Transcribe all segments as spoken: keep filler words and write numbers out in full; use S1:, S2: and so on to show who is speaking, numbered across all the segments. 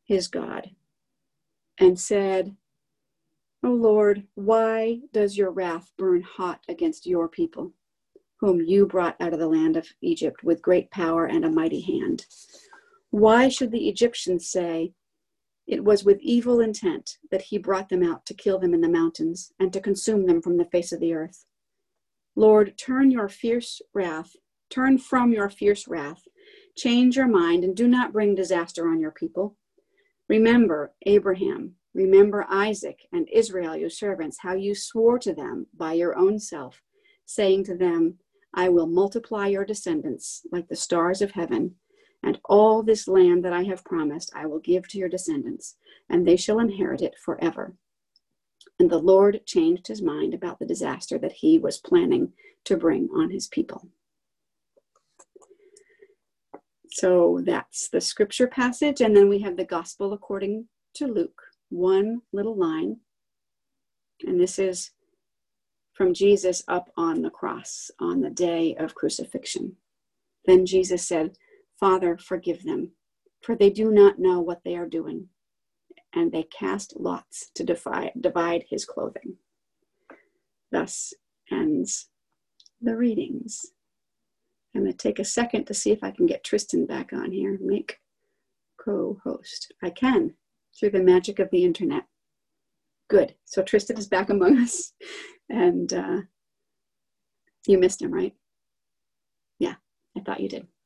S1: his God and said, "O Lord, why does your wrath burn hot against your people, whom you brought out of the land of Egypt with great power and a mighty hand? Why should the Egyptians say, it was with evil intent that he brought them out to kill them in the mountains and to consume them from the face of the earth? Lord, turn your fierce wrath, turn from your fierce wrath, change your mind, and do not bring disaster on your people. Remember Abraham, remember Isaac and Israel, your servants, how you swore to them by your own self, saying to them, I will multiply your descendants like the stars of heaven, and all this land that I have promised I will give to your descendants, and they shall inherit it forever. And the Lord changed his mind about the disaster that he was planning to bring on his people." So that's the scripture passage. And then we have the gospel according to Luke, one little line. And this is from Jesus up on the cross on the day of crucifixion. Then Jesus said, "Father, forgive them, for they do not know what they are doing." And they cast lots to divide, divide his clothing. Thus ends the readings. I'm going to take a second to see if I can get Tristan back on here. Make co-host. I can, through the magic of the internet. Good. So Tristan is back among us. And uh, you missed him, right? Yeah, I thought you did.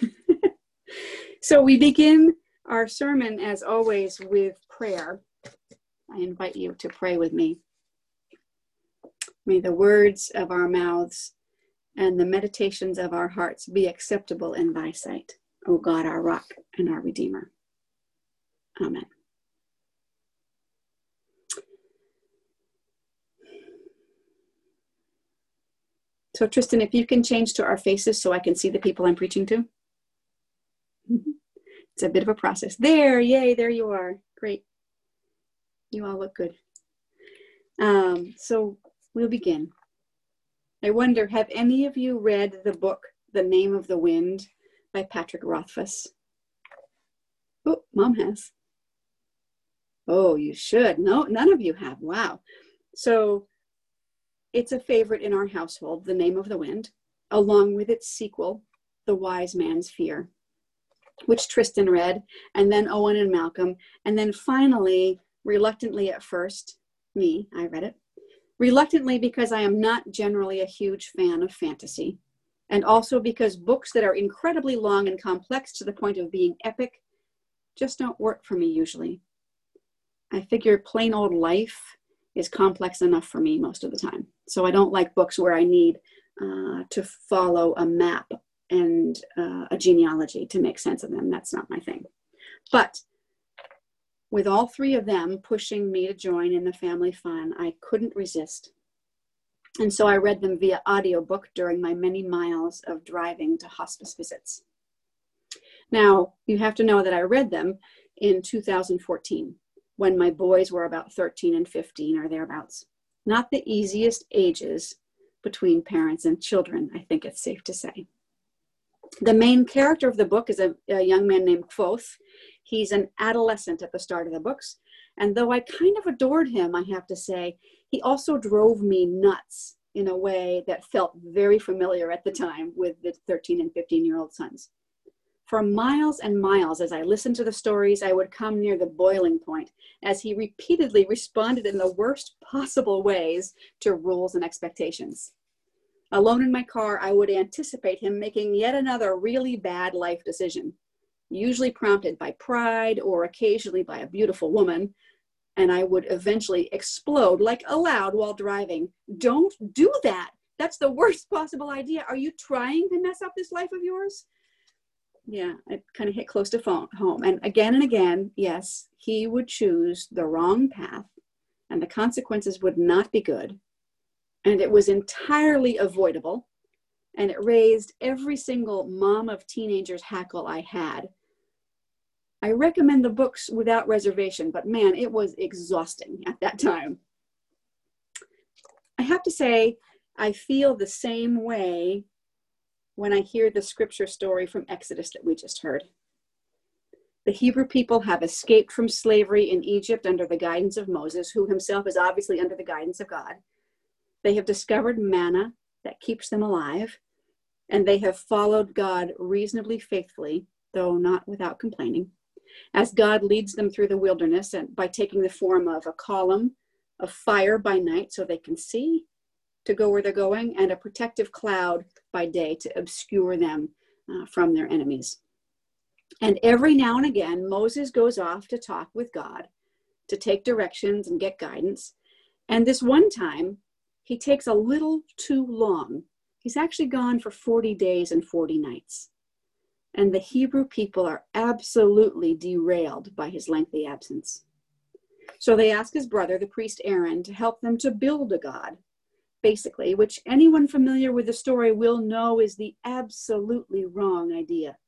S1: So we begin our sermon, as always, with prayer. I invite you to pray with me. May the words of our mouths and the meditations of our hearts be acceptable in thy sight, O God, our rock and our redeemer. Amen. So Tristan, if you can change to our faces so I can see the people I'm preaching to. It's a bit of a process. There, yay, there you are. Great. You all look good. Um, so we'll begin. I wonder, have any of you read the book, The Name of the Wind by Patrick Rothfuss? Oh, Mom has. Oh, you should. No, none of you have. Wow. So it's a favorite in our household, The Name of the Wind, along with its sequel, The Wise Man's Fear, which Tristan read, and then Owen and Malcolm, and then finally, reluctantly at first, me, I read it. Reluctantly because I am not generally a huge fan of fantasy, and also because books that are incredibly long and complex to the point of being epic just don't work for me usually. I figure plain old life is complex enough for me most of the time. So I don't like books where I need uh, to follow a map and uh, a genealogy to make sense of them. That's not my thing. But with all three of them pushing me to join in the family fun, I couldn't resist. And so I read them via audiobook during my many miles of driving to hospice visits. Now, you have to know that I read them in two thousand fourteen, when my boys were about thirteen and fifteen or thereabouts. Not the easiest ages between parents and children, I think it's safe to say. The main character of the book is a, a young man named Kvothe. He's an adolescent at the start of the books. And though I kind of adored him, I have to say, he also drove me nuts in a way that felt very familiar at the time with the thirteen and fifteen year old sons. For miles and miles, as I listened to the stories, I would come near the boiling point as he repeatedly responded in the worst possible ways to rules and expectations. Alone in my car, I would anticipate him making yet another really bad life decision, usually prompted by pride or occasionally by a beautiful woman, and I would eventually explode like aloud while driving. Don't do that. That's the worst possible idea. Are you trying to mess up this life of yours? Yeah, it kind of hit close to home. And again and again, yes, he would choose the wrong path and the consequences would not be good. And it was entirely avoidable. And it raised every single mom of teenagers hackle I had. I recommend the books without reservation, but man, it was exhausting at that time. I have to say, I feel the same way when I hear the scripture story from Exodus that we just heard. The Hebrew people have escaped from slavery in Egypt under the guidance of Moses, who himself is obviously under the guidance of God. They have discovered manna that keeps them alive, and they have followed God reasonably faithfully, though not without complaining, as God leads them through the wilderness and by taking the form of a column of fire by night so they can see to go where they're going, and a protective cloud by day to obscure them uh, from their enemies. And every now and again, Moses goes off to talk with God, to take directions and get guidance. And this one time, he takes a little too long. He's actually gone for forty days and forty nights. And the Hebrew people are absolutely derailed by his lengthy absence. So they ask his brother, the priest Aaron, to help them to build a god, basically, which anyone familiar with the story will know is the absolutely wrong idea.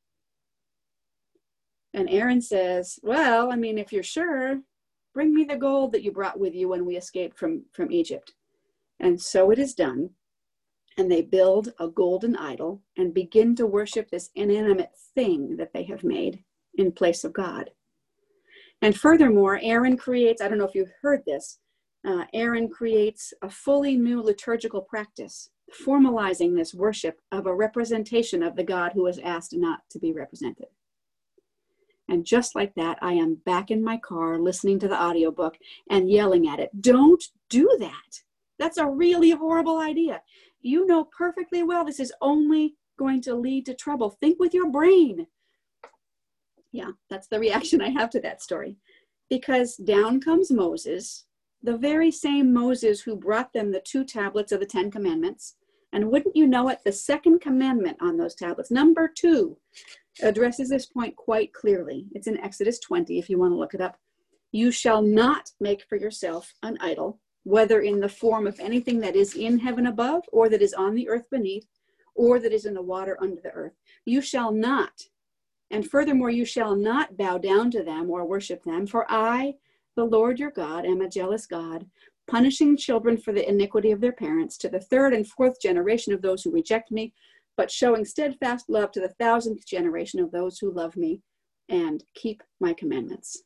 S1: And Aaron says, well, I mean, if you're sure, bring me the gold that you brought with you when we escaped from, from Egypt. And so it is done. And they build a golden idol and begin to worship this inanimate thing that they have made in place of God. And furthermore, Aaron creates, I don't know if you've heard this, uh, Aaron creates a fully new liturgical practice, formalizing this worship of a representation of the God who was asked not to be represented. And just like that, I am back in my car listening to the audiobook and yelling at it, don't do that. That's a really horrible idea. You know perfectly well this is only going to lead to trouble. Think with your brain. Yeah, that's the reaction I have to that story. Because down comes Moses, the very same Moses who brought them the two tablets of the Ten Commandments. And wouldn't you know it, the second commandment on those tablets, number two, addresses this point quite clearly. It's in Exodus twenty, if you want to look it up. You shall not make for yourself an idol, whether in the form of anything that is in heaven above, or that is on the earth beneath, or that is in the water under the earth. You shall not. And furthermore, you shall not bow down to them or worship them, for I, the Lord your God, am a jealous God, punishing children for the iniquity of their parents to the third and fourth generation of those who reject me, but showing steadfast love to the thousandth generation of those who love me and keep my commandments.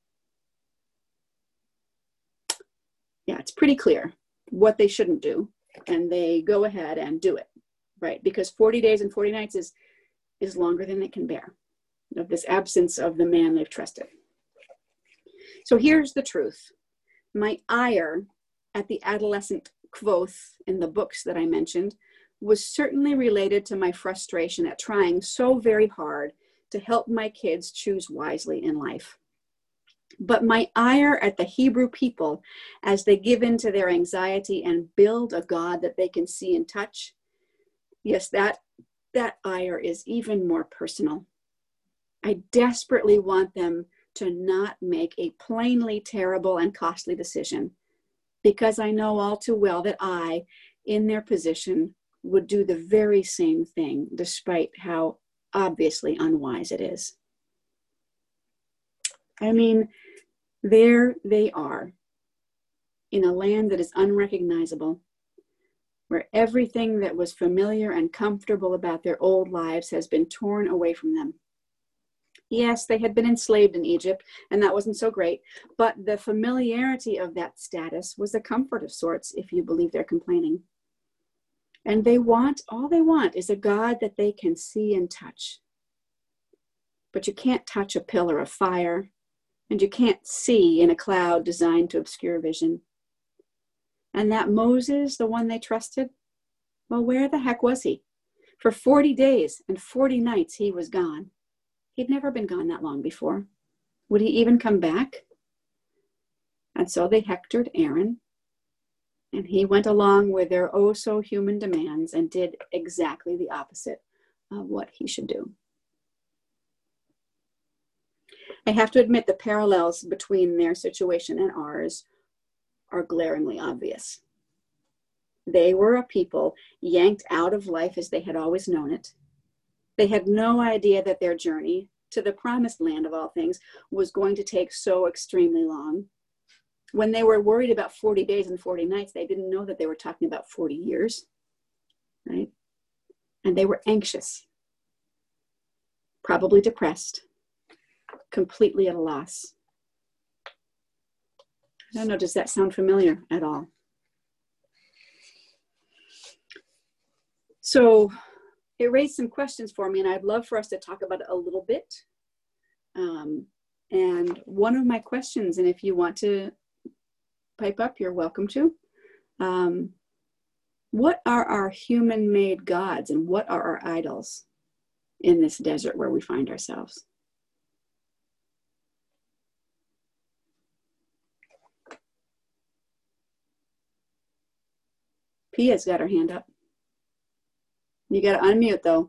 S1: Yeah, it's pretty clear what they shouldn't do, and they go ahead and do it, right? Because forty days and forty nights is, is longer than they can bear of this absence of the man they've trusted. So here's the truth. My ire at the adolescent Kvothe in the books that I mentioned was certainly related to my frustration at trying so very hard to help my kids choose wisely in life. But my ire at the Hebrew people as they give in to their anxiety and build a God that they can see and touch, yes, that, that ire is even more personal. I desperately want them to not make a plainly terrible and costly decision, because I know all too well that I, in their position, would do the very same thing, despite how obviously unwise it is. I mean, there they are, in a land that is unrecognizable, where everything that was familiar and comfortable about their old lives has been torn away from them. Yes, they had been enslaved in Egypt, and that wasn't so great, but the familiarity of that status was a comfort of sorts, if you believe they're complaining. And they want, all they want is a God that they can see and touch. But you can't touch a pillar of fire, and you can't see in a cloud designed to obscure vision. And that Moses, the one they trusted, well, where the heck was he? For forty days and forty nights he was gone. He'd never been gone that long before. Would he even come back? And so they hectored Aaron, and he went along with their oh so human demands and did exactly the opposite of what he should do. I have to admit the parallels between their situation and ours are glaringly obvious. They were a people yanked out of life as they had always known it. They had no idea that their journey to the promised land of all things was going to take so extremely long. When they were worried about forty days and forty nights, they didn't know that they were talking about forty years, right? And they were anxious, probably depressed, completely at a loss. I don't know, does that sound familiar at all? So it raised some questions for me, and I'd love for us to talk about it a little bit. Um, and one of my questions, and if you want to pipe up, you're welcome to. Um, what are our human-made gods, and what are our idols in this desert where we find ourselves? Pia's got her hand up. You got to unmute though.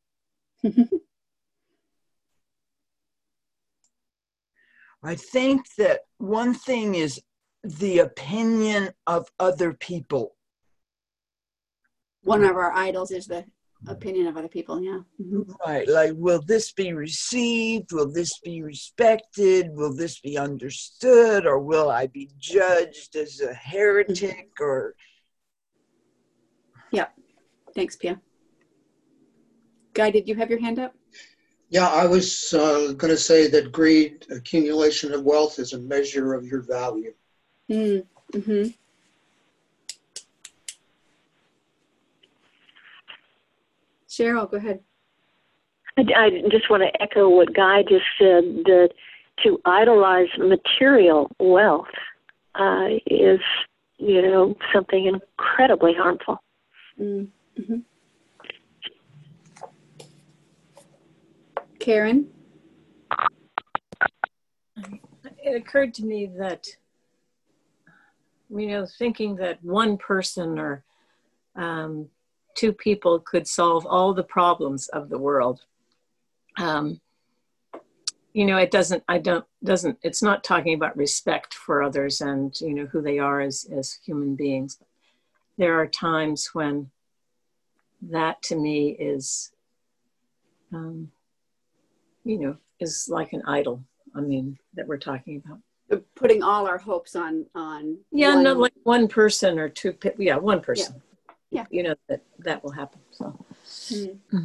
S2: I think that one thing is the opinion of other people.
S1: One of our idols is the opinion of other people, yeah. Mm-hmm.
S2: Right, like, will this be received? Will this be respected? Will this be understood? Or will I be judged as a heretic? Mm-hmm. Or
S1: yeah, thanks, Pia. Guy, did you have your hand up?
S3: Yeah, I was uh, going to say that greed, accumulation of wealth, is a measure of your value.
S1: Mm, mm-hmm. Cheryl, go ahead.
S4: I, I just want to echo what Guy just said, that to idolize material wealth uh, is, you know, something incredibly harmful.
S1: Mm-hmm. Karen?
S5: It occurred to me that, you know, thinking that one person or um, two people could solve all the problems of the world. Um, you know, it doesn't, I don't, doesn't, it's not talking about respect for others and, you know, who they are as, as human beings. There are times when that to me is, um, you know, is like an idol. I mean, that we're talking about.
S1: Putting all our hopes on, on.
S5: Yeah,
S1: one...
S5: not like one person or two, yeah, one person.
S1: Yeah.
S5: You know, that that will happen, so. Mm-hmm.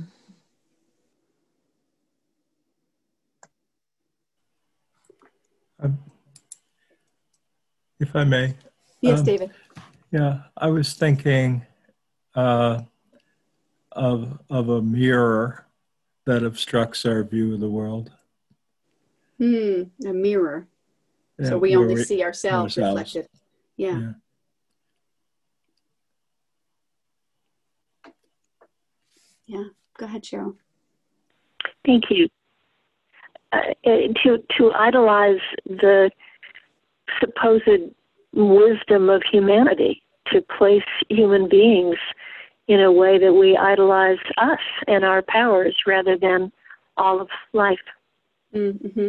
S6: Um, if I may.
S1: Yes,
S6: um,
S1: David.
S6: Yeah, I was thinking uh, of, of a mirror that obstructs our view of the world.
S1: Hmm, a mirror.
S6: Yeah,
S1: so we only
S6: we,
S1: see ourselves, ourselves reflected. Yeah. yeah. Yeah. Go ahead, Cheryl.
S4: Thank you. Uh, to to idolize the supposed wisdom of humanity, to place human beings in a way that we idolize us and our powers rather than all of life.
S1: Mm-hmm.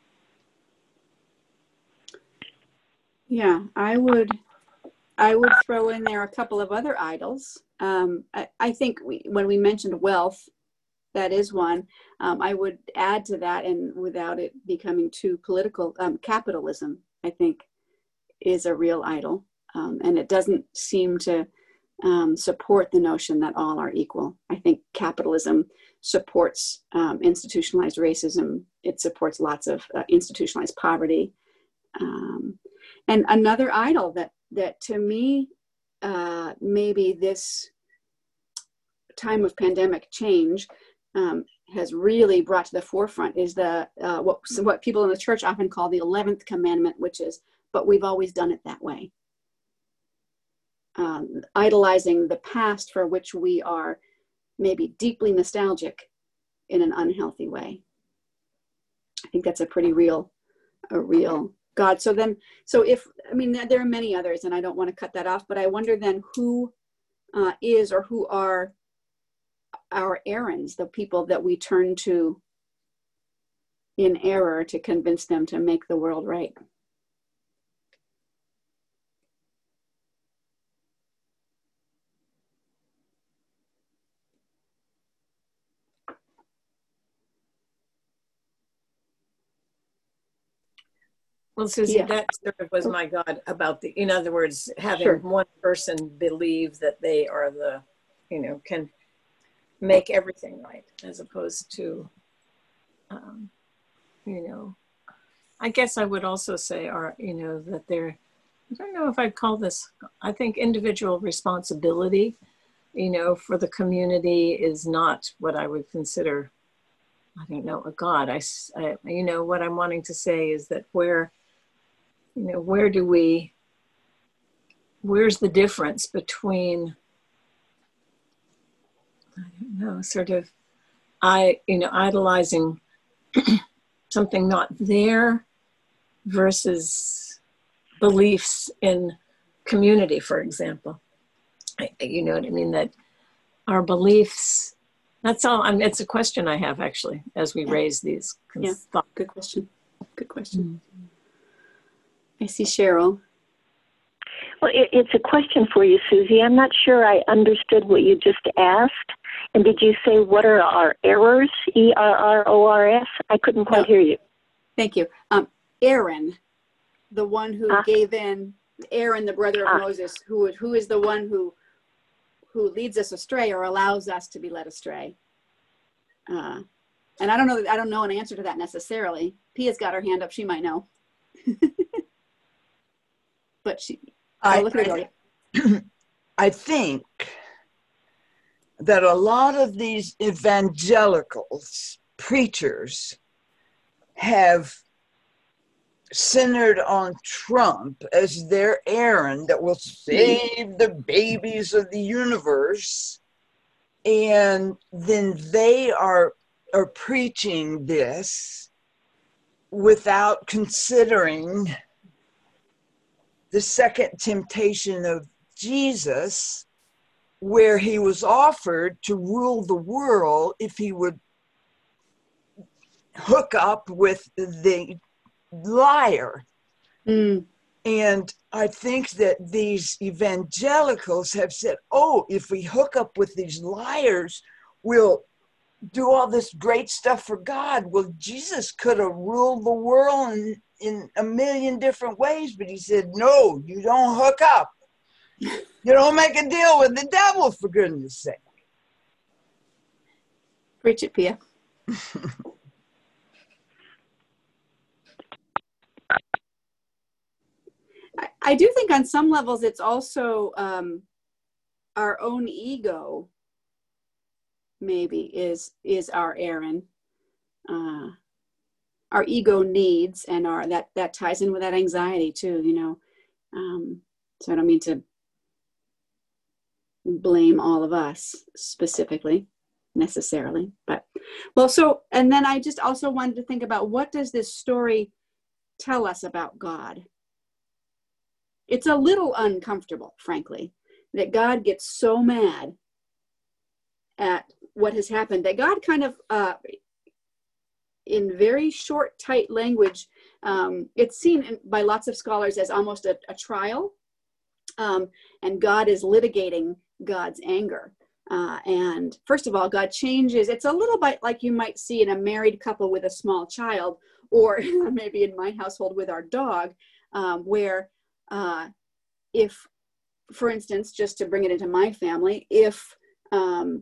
S1: Yeah, I would. I would throw in there a couple of other idols. Um, I, I think we, when we mentioned wealth, that is one. Um, I would add to that, and without it becoming too political, um, capitalism, I think, is a real idol. Um, and it doesn't seem to um, support the notion that all are equal. I think capitalism supports um, institutionalized racism. It supports lots of uh, institutionalized poverty. Um, and another idol that that to me, uh, maybe this time of pandemic change um, has really brought to the forefront is the uh, what what people in the church often call the eleventh commandment, which is, but we've always done it that way. Um, idolizing the past for which we are maybe deeply nostalgic in an unhealthy way. I think that's a pretty real, a real God. So then, so if, I mean, there are many others and I don't want to cut that off, but I wonder then who uh, is or who are our errands, the people that we turn to in error to convince them to make the world right.
S5: Well, Susie, yeah. that sort of was my God about the, in other words, having sure. one person believe that they are the, you know, can make everything right, as opposed to, um, you know, I guess I would also say are, you know, that they're, I don't know if I'd call this, I think individual responsibility, you know, for the community is not what I would consider, I don't know, a God. I, I, you know, what I'm wanting to say is that where, you know, where do we, where's the difference between, I don't know, sort of, I, you know, idolizing something not there versus beliefs in community, for example. I, you know what I mean? That our beliefs, that's all, I mean, it's a question I have actually, as we
S1: Yeah.
S5: raise these
S1: Yeah,
S5: thoughts.
S1: good question. Good question. Mm-hmm. I see Cheryl.
S4: Well, it, it's a question for you, Susie. I'm not sure I understood what you just asked. And did you say what are our errors? E R R O R S? I couldn't quite
S1: No.
S4: hear you.
S1: Thank you. Um, Aaron, the one who
S4: Ah.
S1: gave in, Aaron, the brother of
S4: Ah.
S1: Moses, who who is the one who who leads us astray or allows us to be led astray. Uh, and I don't know. I don't know an answer to that necessarily. Pia's got her hand up. She might know. But she.
S2: I,
S1: Oh, look at her go.
S2: I, I think that a lot of these evangelicals, preachers, have centered on Trump as their errand that will save the babies of the universe. And then they are, are preaching this without considering the second temptation of Jesus, where he was offered to rule the world if he would hook up with the liar.
S1: Mm.
S2: And I think that these evangelicals have said, oh, if we hook up with these liars, we'll do all this great stuff for God. Well, Jesus could have ruled the world in, in a million different ways, but he said, no, you don't hook up. You don't make a deal with the devil, for goodness sake.
S1: Preach it, Pia. I, I do think on some levels it's also um, our own ego maybe is is our Aaron. Uh, our ego needs and our that that ties in with that anxiety too, you know. Um, so I don't mean to blame all of us specifically necessarily, but well, so and then I just also wanted to think about what does this story tell us about God? It's a little uncomfortable, frankly, that God gets so mad at what has happened that God kind of uh, in very short, tight language, um, it's seen in, by lots of scholars as almost a, a trial. Um, and God is litigating God's anger. Uh, and first of all, God changes. It's a little bit like you might see in a married couple with a small child, or maybe in my household with our dog, um, where uh, if, for instance, just to bring it into my family, if um,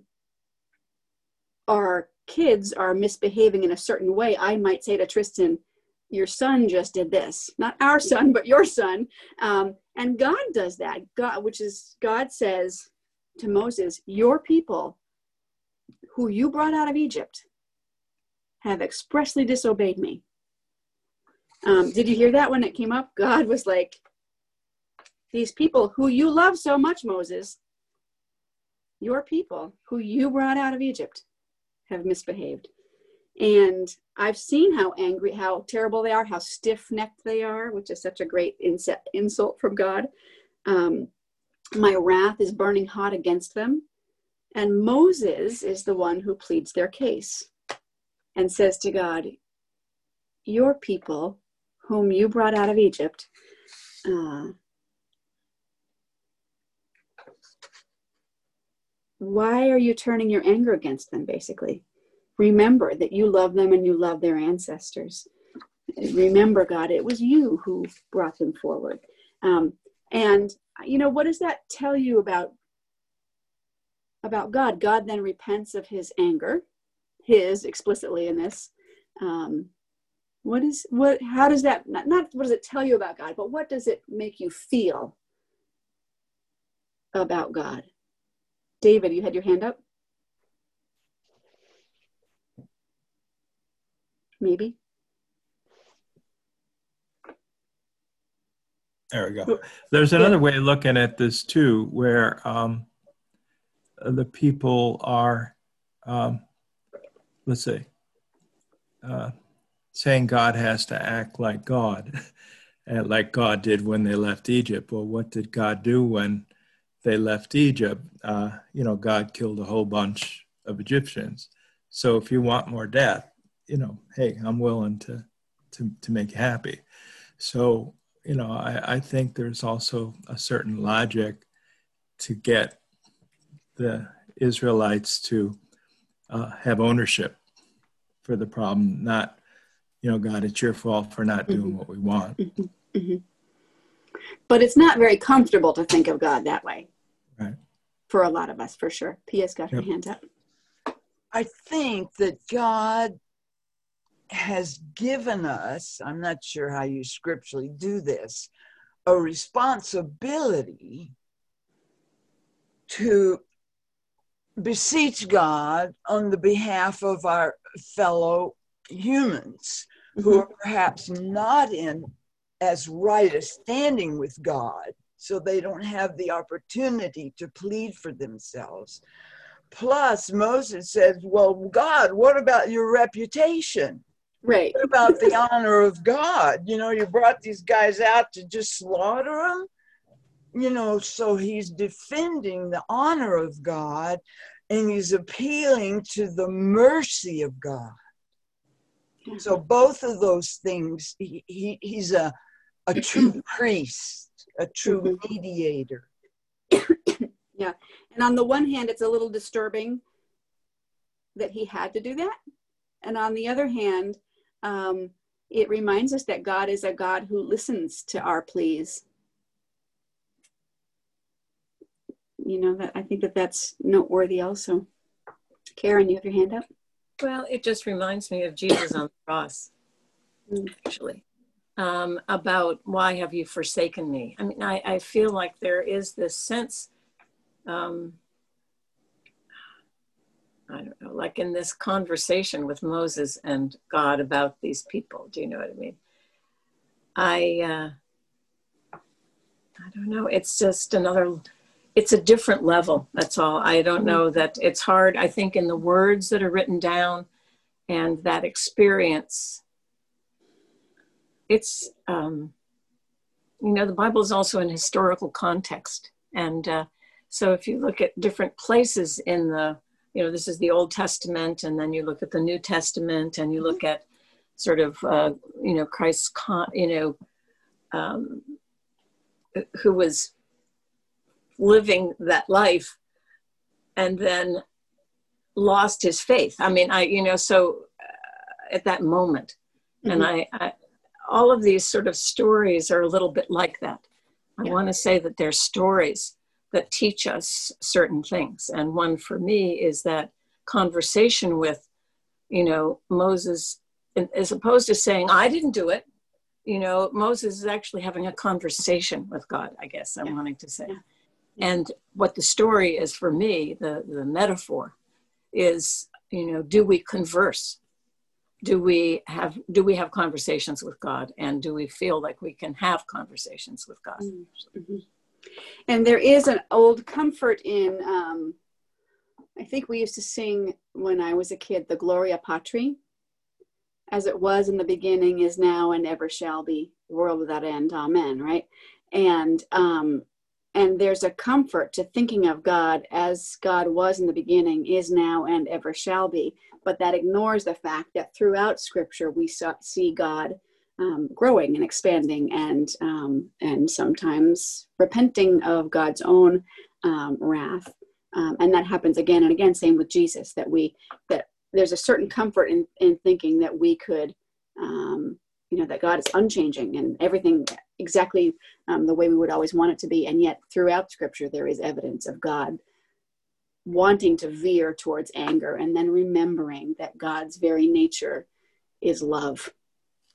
S1: our kids are misbehaving in a certain way, I might say to Tristan, your son just did this, not our son, but your son. Um, and God does that, God, which is, God says to Moses, your people who you brought out of Egypt have expressly disobeyed me. Um, did you hear that when it came up? God was like, these people who you love so much, Moses, your people who you brought out of Egypt have misbehaved. And I've seen how angry, how terrible they are, how stiff-necked they are, which is such a great inse- insult from God. Um, my wrath is burning hot against them. And Moses is the one who pleads their case and says to God, your people whom you brought out of Egypt, uh, why are you turning your anger against them, basically? Remember that you love them and you love their ancestors. Remember, God, it was you who brought them forward. Um, and, you know, what does that tell you about, about God? God then repents of his anger, his explicitly in this, um, What is, what, how does that, not, not what does it tell you about God, but what does it make you feel about God? David, you had your hand up? Maybe.
S6: There we go. There's another way of looking at this too, where um, the people are, um, let's say, uh, saying God has to act like God, and like God did when they left Egypt. Well, what did God do when they left Egypt? Uh, you know, God killed a whole bunch of Egyptians. So if you want more death, you know, hey, I'm willing to to to make you happy. So, you know, I, I think there's also a certain logic to get the Israelites to uh, have ownership for the problem, not, you know, God, it's your fault for not doing mm-hmm. what we want.
S1: Mm-hmm. Mm-hmm. But it's not very comfortable to think of God that way.
S6: Right.
S1: For a lot of us, for sure. Pia's got her
S6: Yep.
S1: hand up.
S2: I think that God has given us, I'm not sure how you scripturally do this, a responsibility to beseech God on the behalf of our fellow humans mm-hmm. who are perhaps not in as right a standing with God, so they don't have the opportunity to plead for themselves. Plus, Moses says, well, God, what about your reputation?
S1: Right.
S2: What about the honor of God? You know, you brought these guys out to just slaughter them. You know, so he's defending the honor of God, and he's appealing to the mercy of God. Mm-hmm. So both of those things, he, he he's a, a true priest, a true mm-hmm. mediator.
S1: Yeah. And on the one hand, it's a little disturbing that he had to do that. And on the other hand, um, it reminds us that God is a God who listens to our pleas. You know, that I think that that's noteworthy also. Karen, you have your hand up?
S5: Well, it just reminds me of Jesus on the cross, actually, um, about why have you forsaken me? I mean, I, I feel like there is this sense, um, I don't know, like in this conversation with Moses and God about these people. Do you know what I mean? I, uh, I don't know. It's just another, it's a different level. That's all. I don't know that it's hard. I think in the words that are written down and that experience, it's, um, you know, the Bible is also an historical context. And uh, so if you look at different places in the, you know, this is the Old Testament, and then you look at the New Testament, and you look at sort of, uh, you know, Christ's, con- you know, um, who was living that life and then lost his faith. I mean, I, you know, so uh, at that moment, mm-hmm. and I, I, all of these sort of stories are a little bit like that. I yeah. want to say that they're stories that teach us certain things. And one for me is that conversation with, you know, Moses, as opposed to saying, I didn't do it. You know, Moses is actually having a conversation with God, I guess I'm yeah. wanting to say. Yeah. And what the story is for me, the, the metaphor is, you know, do we converse? Do we have, do we have conversations with God? And do we feel like we can have conversations with God?
S1: Mm-hmm. And there is an old comfort in, um, I think we used to sing when I was a kid, the Gloria Patri, as it was in the beginning, is now, and ever shall be, world without end, amen, right? And, um, and there's a comfort to thinking of God as God was in the beginning, is now, and ever shall be. But that ignores the fact that throughout Scripture, we see God Um, growing and expanding, and um, and sometimes repenting of God's own um, wrath, um, and that happens again and again. Same with Jesus. That we that there's a certain comfort in in thinking that we could, um, you know, that God is unchanging and everything exactly um, the way we would always want it to be. And yet, throughout Scripture, there is evidence of God wanting to veer towards anger, and then remembering that God's very nature is love.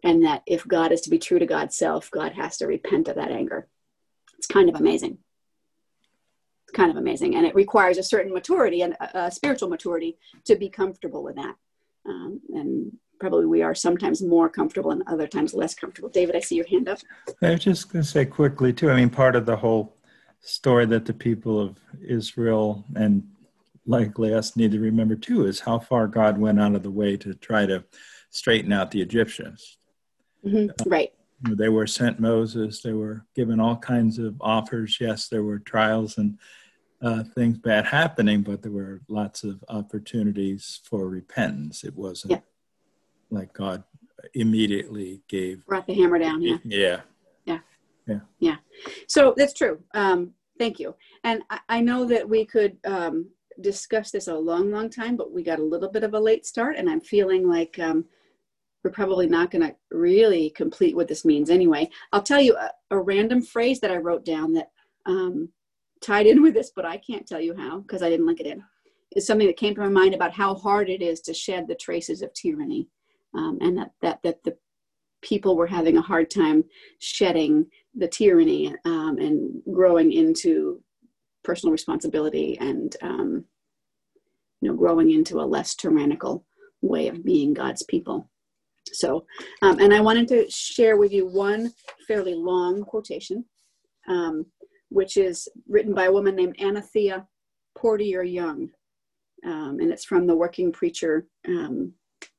S1: and that if God is to be true to God's self, God has to repent of that anger. It's kind of amazing. It's kind of amazing. And it requires a certain maturity and a, a spiritual maturity to be comfortable with that. Um, and probably we are sometimes more comfortable and other times less comfortable. David, I see your hand up.
S6: I was just going to say quickly, too, I mean, part of the whole story that the people of Israel and likely us need to remember, too, is how far God went out of the way to try to straighten out the Egyptians.
S1: Mm-hmm. Uh, right.
S6: They were sent Moses. They were given all kinds of offers. Yes, there were trials and uh, things bad happening, but there were lots of opportunities for repentance. It wasn't yeah. like God immediately gave.
S1: Brought the hammer down, yeah.
S6: Yeah.
S1: Yeah.
S6: Yeah.
S1: Yeah. So that's true. Um, thank you. And I, I know that we could um, discuss this a long, long time, but we got a little bit of a late start, and I'm feeling like um, we're probably not going to really complete what this means anyway. I'll tell you a, a random phrase that I wrote down that um, tied in with this, but I can't tell you how because I didn't link it in. It's something that came to my mind about how hard it is to shed the traces of tyranny, um, and that, that, that the people were having a hard time shedding the tyranny um, and growing into personal responsibility and, um, you know, growing into a less tyrannical way of being God's people. So, um, and I wanted to share with you one fairly long quotation, um, which is written by a woman named Anathea Portier Young. Um, and it's from the Working Preacher um,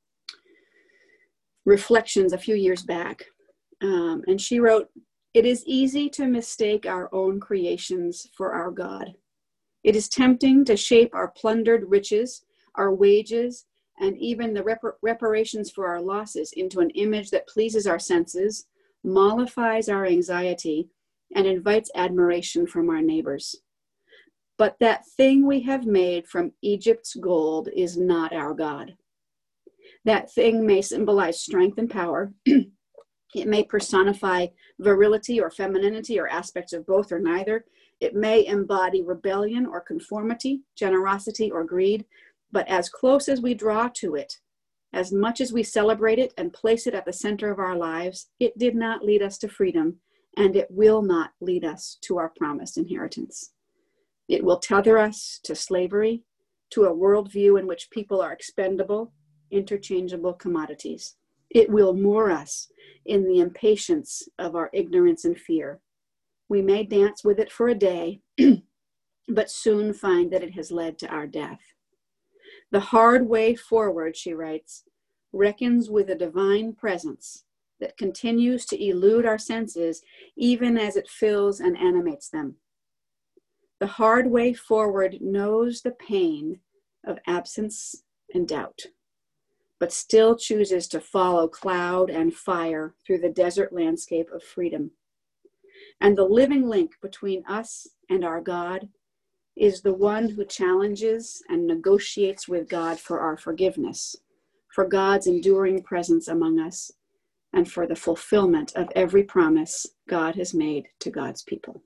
S1: Reflections a few years back. Um, and she wrote, "It is easy to mistake our own creations for our God. It is tempting to shape our plundered riches, our wages, and even the repar- reparations for our losses into an image that pleases our senses, mollifies our anxiety, and invites admiration from our neighbors. But that thing we have made from Egypt's gold is not our God. That thing may symbolize strength and power. It may personify virility or femininity or aspects of both or neither. It may embody rebellion or conformity, generosity or greed. But as close as we draw to it, as much as we celebrate it and place it at the center of our lives, it did not lead us to freedom, and it will not lead us to our promised inheritance. It will tether us to slavery, to a worldview in which people are expendable, interchangeable commodities. It will moor us in the impatience of our ignorance and fear. We may dance with it for a day, but soon find that it has led to our death. The hard way forward," she writes, "reckons with a divine presence that continues to elude our senses even as it fills and animates them. The hard way forward knows the pain of absence and doubt, but still chooses to follow cloud and fire through the desert landscape of freedom. And the living link between us and our God is the one who challenges and negotiates with God for our forgiveness, for God's enduring presence among us, and for the fulfillment of every promise God has made to God's people."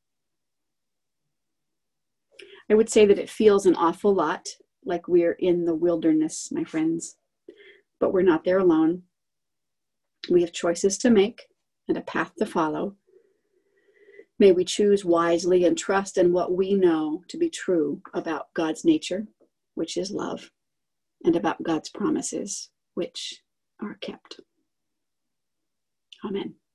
S1: I would say that it feels an awful lot like we're in the wilderness, my friends, but we're not there alone. We have choices to make and a path to follow. May we choose wisely and trust in what we know to be true about God's nature, which is love, and about God's promises, which are kept. Amen.